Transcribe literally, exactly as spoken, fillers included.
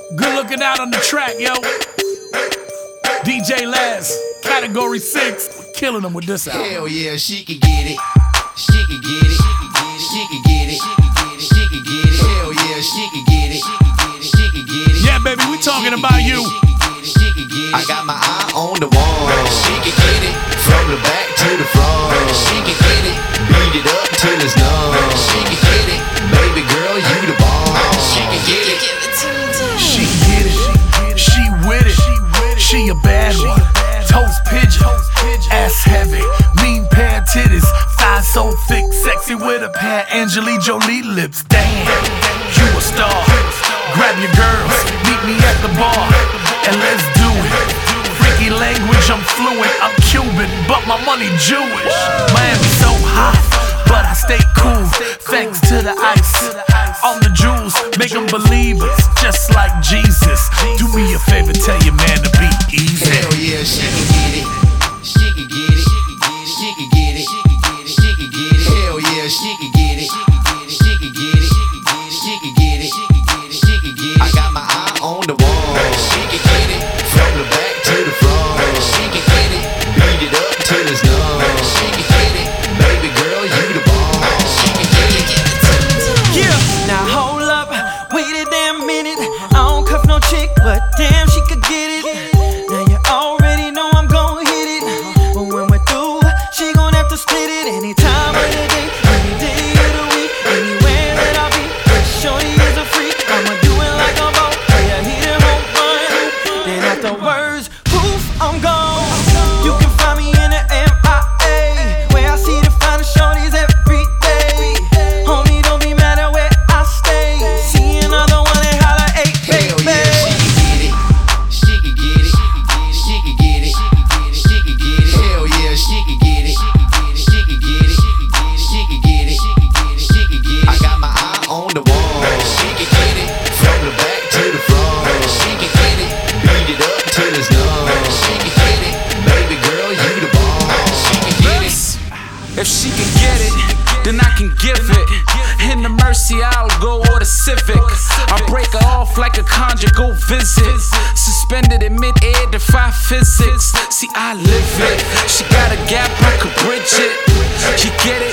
Good looking out on the track, yo. D J Laz, category six, killing them with this album. Hell yeah, she can get it. She can get it. She can get it. She can get it. Hell yeah, she can get it. She can get it. Yeah, baby, we talking about you. She can get it. I got my eye on the wall. She can get it. From the back to the front. She can get it. Beat it up till it's numb. She can get it. Baby girl, you the bomb. She can get it. She get it. She with it. She a bad one. Toast pigeon. Ass heavy. Mean pair of titties. Thighs so thick. Sexy with a pair of Angelina Jolie lips. Damn, you a star. Grab your girls. Meet me at the bar. And let's do it. Freaky language, I'm fluent. I'm Cuban, but my money Jewish. Miami so hot, but I stay cool. Thanks to the ice on the jewels, make them believers, just like Jesus. Do me a favor, tell your man to be easy. Hell yeah, she can get it. She can get it. She can get it. She can get it. Hell yeah, she can get it. She can get it. She can get it. She can get it. I got my eye on the wall. She can get it. From the back to the front. She can get it. Beat it up till it's numb. She can get it. Baby girl, you the bomb. She can get it. Yeah. Now hold up, wait a damn minute. I don't cuff no chick, but damn, she could get it. Now you already know I'm gon' hit it. But when we're through, she gon' have to split it. Any time of the day, any day of the week, anywhere that I'll be. But shorty is a freak, I'ma do it like a boat. Till you hit it home run. Then afterwards, poof, I'm gone. You can find me in the M I A, where I see the finest shorties every day. Homie, don't be mad at where I stay. See another one and holla, hey, Hell baby. yeah, she can get it. She can get it. She can get it. She can get it. Hell yeah, she can get it. She can get it. She can get it. She can get it. I got my eye on the wall. She can get it. From the back to the front. She can get it. Beat it up till it's numb. She can get it. Baby girl, you the bomb. She can get it. If she can get it, then I can give it. In the Mercy, I'll go, or the Civic. I break her off like a conjugal visit. Suspended in mid-air, defy physics. See, I live it. She got a gap, I could bridge it. She get it.